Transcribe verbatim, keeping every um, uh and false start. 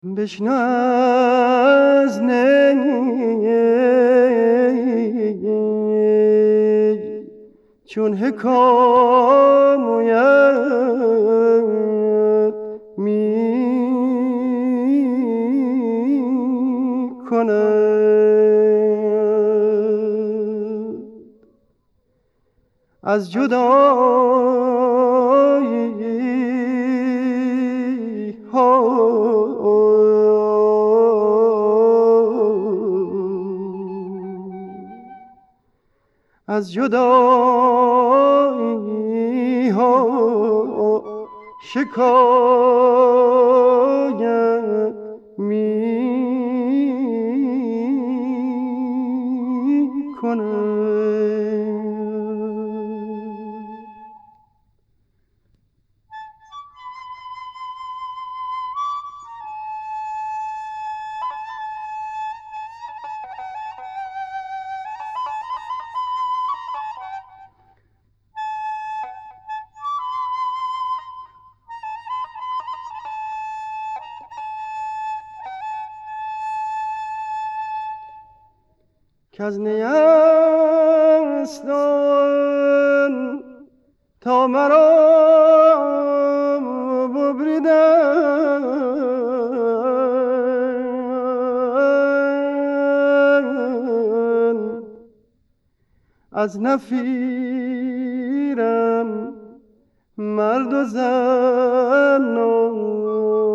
بشنو از نی چون حکایت می کند از جدایی ها از جدایی ها شکایت می کند. کز نیستان تا مرا ببریدن از نفیرم مرد و زن